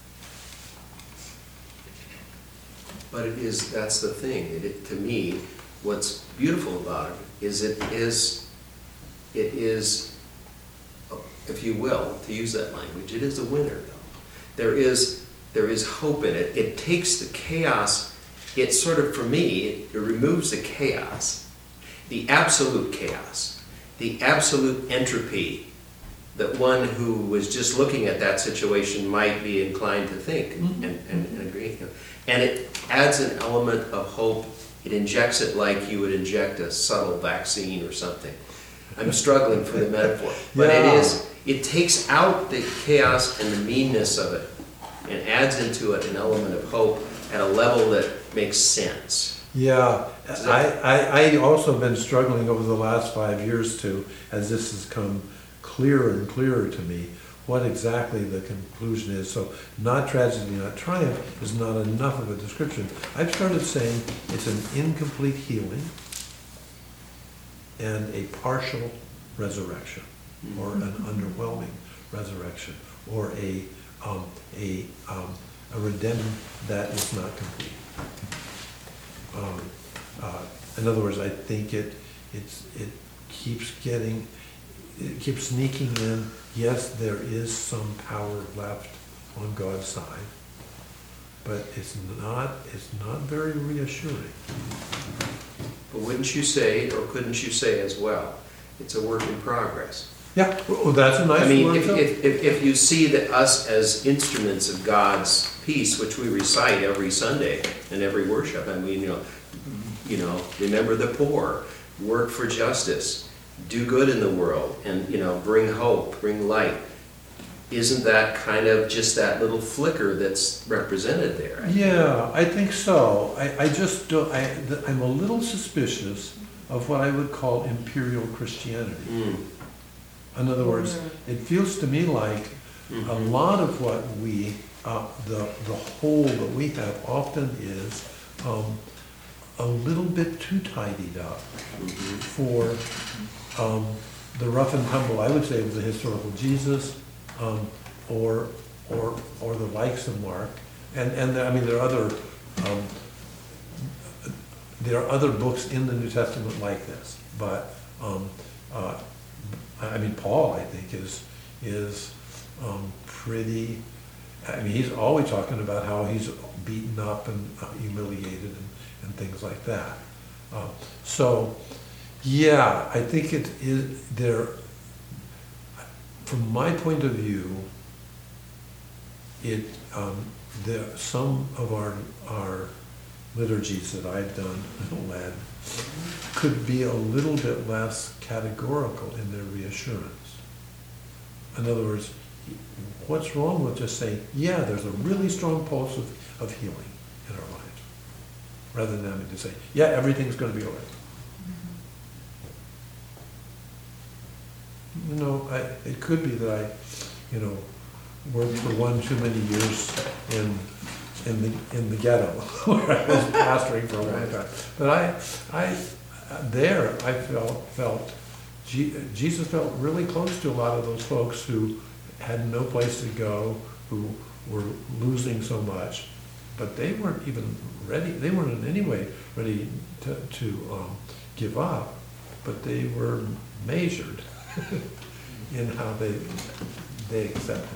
But it is, that's the thing. It, it, to me, what's beautiful about it is it is, it is, if you will, to use that language, it is a winner, though. There is, there is hope in it. It takes the chaos, it sort of, for me, it, it removes the chaos, the absolute chaos, the absolute entropy that one who was just looking at that situation might be inclined to think and, and, and agree. And it adds an element of hope. It injects it like you would inject a subtle vaccine or something. I'm struggling for the metaphor, but Yeah. it is, it takes out the chaos and the meanness of it and adds into it an element of hope at a level that makes sense. Yeah, Does I, that- I, I also been struggling over the last five years too, as this has come clearer and clearer to me, what exactly the conclusion is. So not tragedy, not triumph is not enough of a description. I've started saying it's an incomplete healing and a partial resurrection, or an underwhelming resurrection, or a, um, a, um, a redemption that is not complete. Um, uh, in other words, I think it, it's, it keeps getting, it keeps sneaking in. Yes, there is some power left on God's side, but it's not, it's not very reassuring. But wouldn't you say, or couldn't you say as well, it's a work in progress? Yeah, well, that's a nice I mean, word if, too. if, if, if you see that us as instruments of God's peace, which we recite every Sunday and every worship, I mean, you know, you know, remember the poor, work for justice, do good in the world, and, you know, bring hope, bring light. Isn't that kind of just that little flicker that's represented there? Yeah, I think so. I, I just don't, I, I'm a little suspicious of what I would call imperial Christianity. Mm. In other words, it feels to me like a Mhm. lot of what we, uh, the, the whole that we have often is um, a little bit too tidied up Mhm. for um, the rough and tumble, I would say, of the historical Jesus, um, or, or, or the likes of Mark. And, and I mean, there are other, um, there are other books in the New Testament like this, but, um, uh, I mean, Paul, I think, is, is um, pretty, I mean, he's always talking about how he's beaten up and uh, humiliated and, and things like that. Uh, so, yeah, I think it is there, from my point of view, it, um, there, some of our, our liturgies that I've done, led, could be a little bit less categorical in their reassurance. In other words, what's wrong with just saying, yeah, there's a really strong pulse of, of healing in our lives, rather than having to say, yeah, everything's going to be all right. You know, I, it could be that I, you know, worked for one too many years in in the in the ghetto where I was pastoring for a long time. But I, I, there I felt felt Je- Jesus felt really close to a lot of those folks who had no place to go, who were losing so much, but they weren't even ready. They weren't in any way ready to to um, give up, but they were measured in how they they accepted.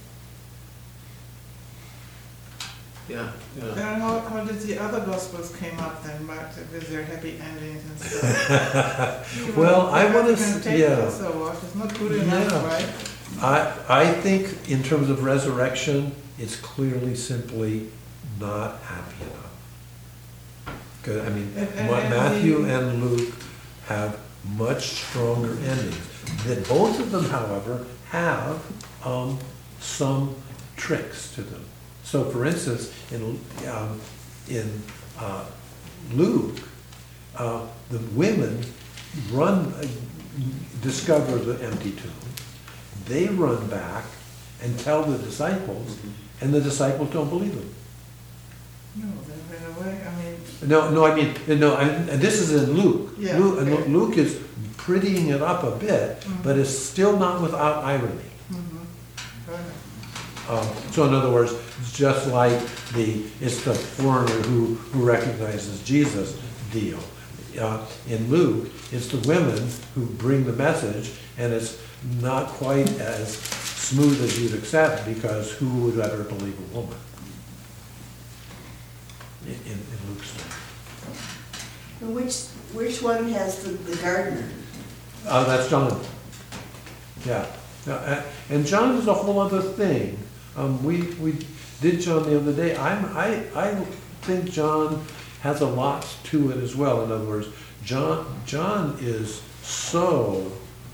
Yeah, yeah. And how, how did the other gospels came up then, Mark, with their happy endings and stuff? Well, I You want have to, take yeah. this or what? It's not good enough, Yeah. right? I, I think in terms of resurrection, it's clearly simply not happy enough. 'Cause, I mean, And- and- Ma- and Matthew the- and Luke have much stronger endings. That both of them, however, have um, some tricks to them. So, for instance, in um, in uh, Luke, uh, the women run, uh, discover the empty tomb. They run back and tell the disciples, and the disciples don't believe them. No, they ran away, I mean, No, no, I mean, no, I, and this is in Luke. Yeah, Luke, and okay. Luke is prettying it up a bit, Mhm. but it's still not without irony. mhm, got it. Um, so in other words, it's just like the, it's the foreigner who, who recognizes Jesus deal. Uh, in Luke, it's the women who bring the message, and it's not quite as smooth as you'd accept, because who would ever believe a woman? In, in in Luke's story. Which, which one has the, the gardener? Uh, that's John. Yeah, Uh, uh, And John is a whole other thing. Um, we, we did John the other day. I'm, I, I think John has a lot to it as well. In other words, John, John is so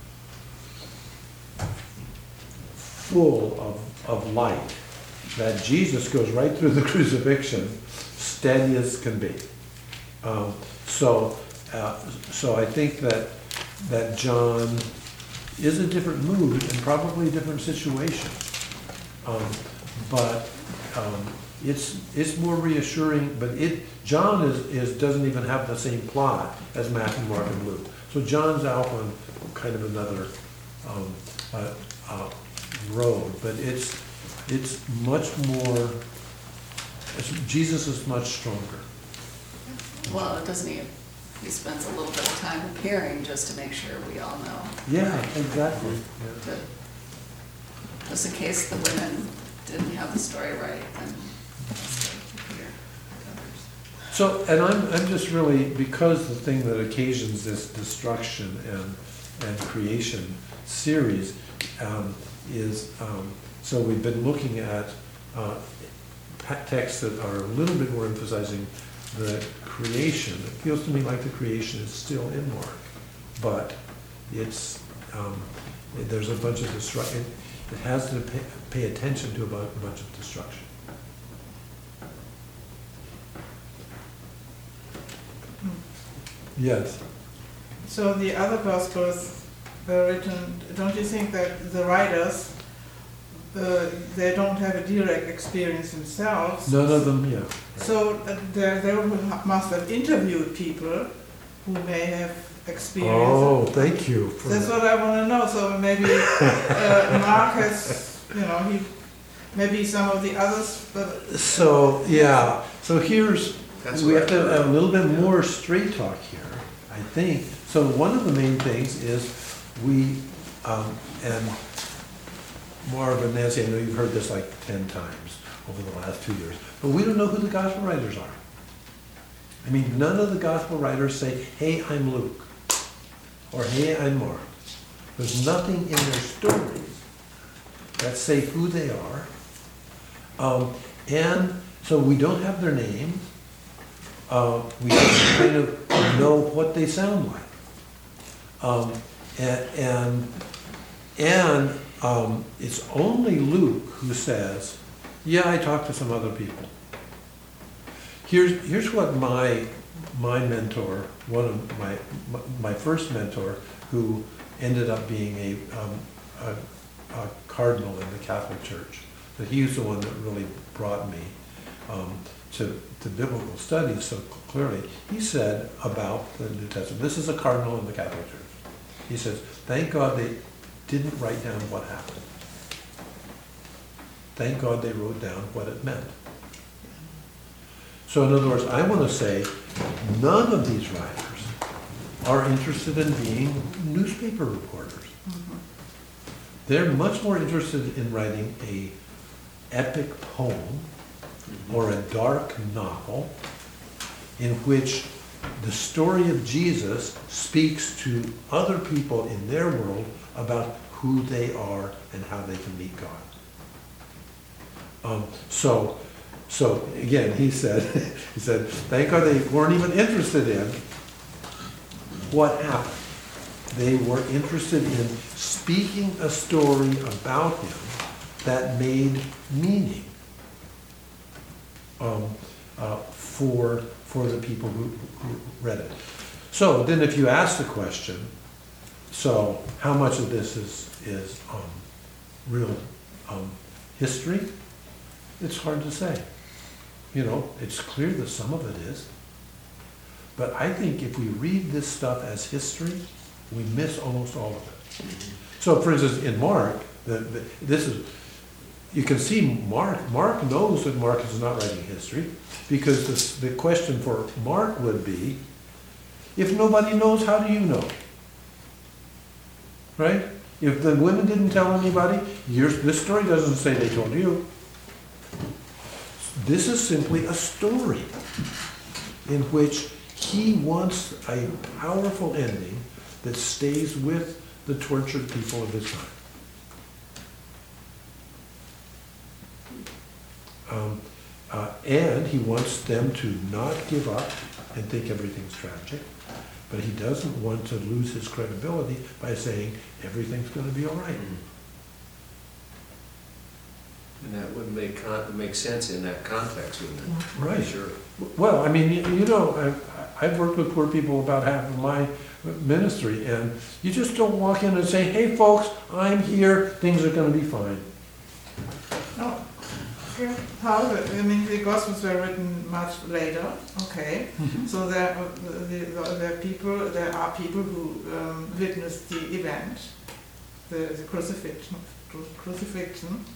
full of, of light that Jesus goes right through the crucifixion, steady as can be. Um, so, uh, so I think that, that John is a different mood and probably a different situation. Um, but um, it's it's more reassuring. But it John is, is doesn't even have the same plot as Matthew, Mark, and Luke. So John's out on kind of another um, uh, uh, road. But it's it's much more. It's, Jesus is much stronger. Well, doesn't he, he spends a little bit of time appearing just to make sure we all know. Yeah, exactly. Yeah. that Just in case the women didn't have the story right, then it's Peter covers. So, and I'm, I'm just really, because the thing that occasions this destruction and, and creation series um, is, um, so we've been looking at uh, pa- texts that are a little bit more emphasizing the creation. It feels to me like the creation is still in Mark, but it's, um, there's a bunch of destruction. It has to pay, pay attention to a bu- a bunch of destruction. Yes. So the other gospels were written, don't you think that the writers, uh, they don't have a direct experience themselves? None of them, yeah. So uh, they, they must have interviewed people who may have experience. Oh, thank you. for That's that. what I want to know. So maybe uh, Mark has, you know, he, maybe some of the others, but So, yeah, so here's, That's we what have I to heard. have a little bit more straight talk here, I think. So one of the main things is we, um, and Marv and Nancy, I know you've heard this like ten times over the last two years, but we don't know who the gospel writers are. I mean, none of the gospel writers say, hey, I'm Luke, or hey, I'm Mark. There's nothing in their stories that say who they are. Um, and so we don't have their names. Uh, we just kind of know what they sound like. Um, and and, and um, it's only Luke who says, yeah, I talked to some other people. Here's, here's what my, my mentor, one of my, my first mentor, who ended up being a, um, a, a cardinal in the Catholic Church, that he was the one that really brought me um, to, to biblical studies so clearly. He said about the New Testament, this is a cardinal in the Catholic Church. He says, thank God they didn't write down what happened. Thank God they wrote down what it meant. So in other words, I want to say none of these writers are interested in being newspaper reporters. They're much more interested in writing a epic poem or a dark novel in which the story of Jesus speaks to other people in their world about who they are and how they can meet God. Um, so, so again, he said, he said, thank God they weren't even interested in what happened. They were interested in speaking a story about him that made meaning um, uh, for, for the people who, who read it. So then if you ask the question, so how much of this is, is um, real um, history? It's hard to say. You know, it's clear that some of it is. But I think if we read this stuff as history, we miss almost all of it. So, for instance, in Mark, the, the, this is, you can see Mark, Mark knows that Mark is not writing history, because this, the question for Mark would be, if nobody knows, how do you know? Right? If the women didn't tell anybody, yours, this story doesn't say they told you. This is simply a story in which he wants a powerful ending that stays with the tortured people of his time. Um, uh, and he wants them to not give up and think everything's tragic, but he doesn't want to lose his credibility by saying everything's going to be all right. And that would make con, make sense in that context, wouldn't it? Right. Sure. Well, I mean, you, you know, I, I've worked with poor people about half of my ministry, and you just don't walk in and say, hey, folks, I'm here, things are going to be fine. No. Yeah, how, the- I mean, the Gospels were written much later, okay. So there, are- the, the, there are people, there are people who um, witnessed the event, the, the crucifixion, cru- crucifixion.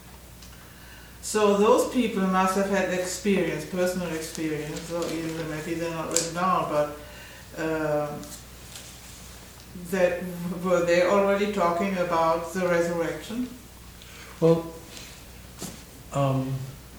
So those people must have had experience, personal experience, so even though maybe they're not written down, but um, that were they already talking about the resurrection? Well, um,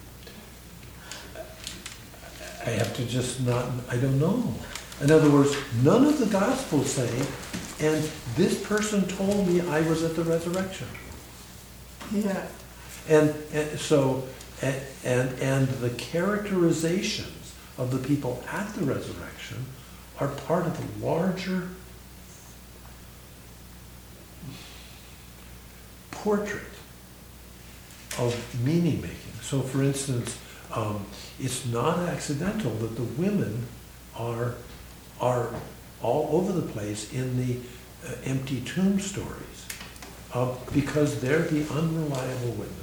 I have to just not, I don't know. In other words, none of the Gospels say, and this person told me I was at the resurrection. Yeah. And, and so, and, and, and the characterizations of the people at the resurrection are part of the larger portrait of meaning making. So for instance, um, it's not accidental that the women are, are all over the place in the uh, empty tomb stories, uh, because they're the unreliable witnesses.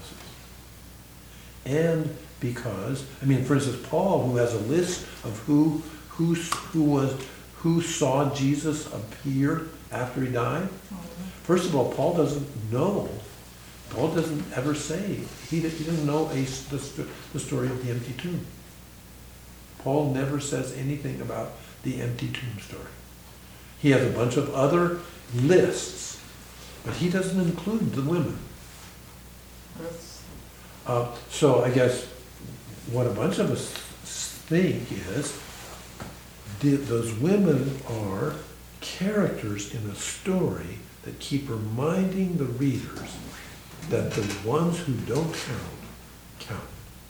And because, I mean, for instance, Paul, who has a list of who, who, who was, who saw Jesus appear after he died. First of all, Paul doesn't know. Paul doesn't ever say, he, he doesn't know a, the, st- the story of the empty tomb. Paul never says anything about the empty tomb story. He has a bunch of other lists, but he doesn't include the women. That's, Uh, so I guess what a bunch of us think is the, those women are characters in a story that keep reminding the readers that the ones who don't count, count.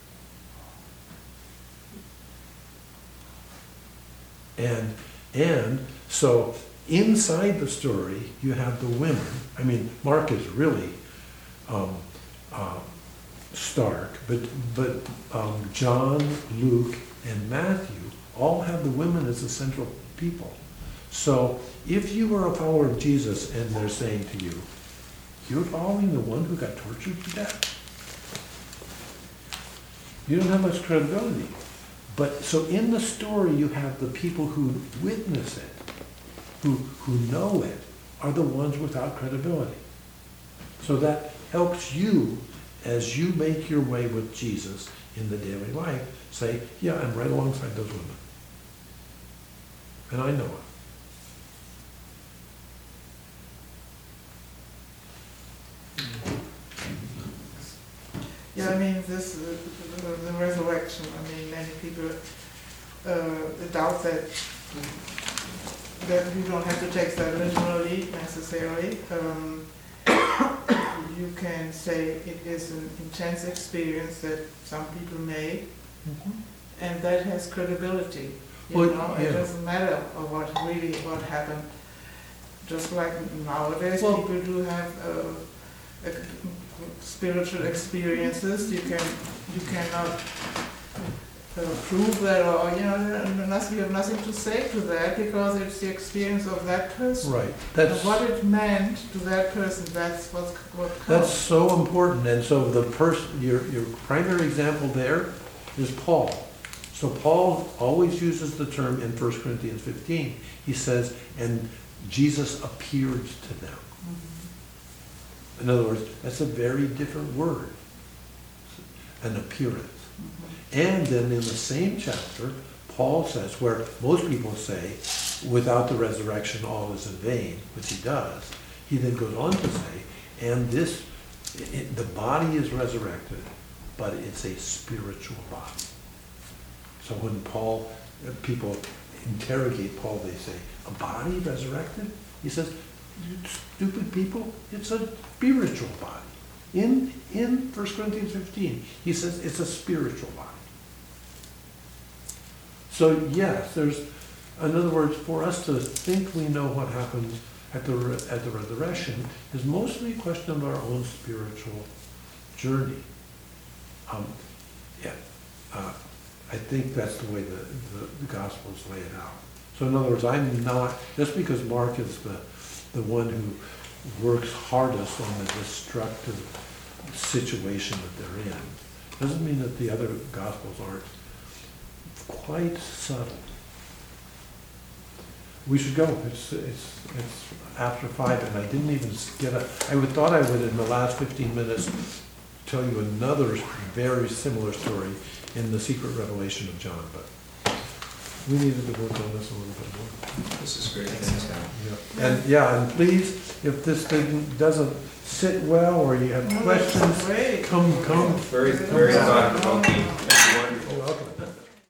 And, and so inside the story, you have the women. I mean, Mark is really um, uh, stark, but, but um, John, Luke, and Matthew all have the women as the central people. So if you are a follower of Jesus and they're saying to you, you're following the one who got tortured to death, you don't have much credibility. But so in the story you have the people who witness it, who, who know it, are the ones without credibility. So that helps you as you make your way with Jesus in the daily life, say, yeah, I'm right alongside those women. And I know it. yeah, I mean, this, uh, the, the resurrection, I mean, many people uh, doubt that, that we don't have to take that literally necessarily. Um, you can say it is an intense experience that some people made, Mm-hmm. and that has credibility. You Well, know, it yeah. doesn't matter of what really what happened. Just like nowadays, Well- people do have uh, uh, spiritual experiences. You can you cannot uh, prove that, or you know, nothing, you have nothing to say to that because it's the experience of that person. Right. And That's what it meant to that person, that's what what counts. that's so important. And so the person, your your primary example there is Paul. So Paul always uses the term in First Corinthians fifteen. He says, and Jesus appeared to them. Mhm. In other words, that's a very different word, an appearance. And then in the same chapter, Paul says, where most people say, without the resurrection all is in vain, which he does, he then goes on to say, and this, it, the body is resurrected, but it's a spiritual body. So when Paul, uh, people interrogate Paul, they say, a body resurrected? He says, you stupid people, it's a spiritual body. In, in First Corinthians fifteen, he says it's a spiritual body. So yes, there's, in other words, for us to think we know what happens at the, re- at the resurrection is mostly a question of our own spiritual journey. Um, yeah, uh, I think that's the way the, the, the Gospels lay it out. So in other words, I'm not, just because Mark is the, the one who works hardest on the destructive situation that they're in, doesn't mean that the other Gospels aren't quite subtle. We should go. It's, it's, it's after five, and I didn't even get a, I would, thought I would, in the last fifteen minutes, tell you another very similar story in the secret revelation of John, but we needed to work on this a little bit more. This is great, thanks, Al. Yeah. And, yeah, and please, if this thing doesn't sit well, or you have No, that's questions, great. come, come. Very, very thought-provoking, wonderful. Oh, welcome.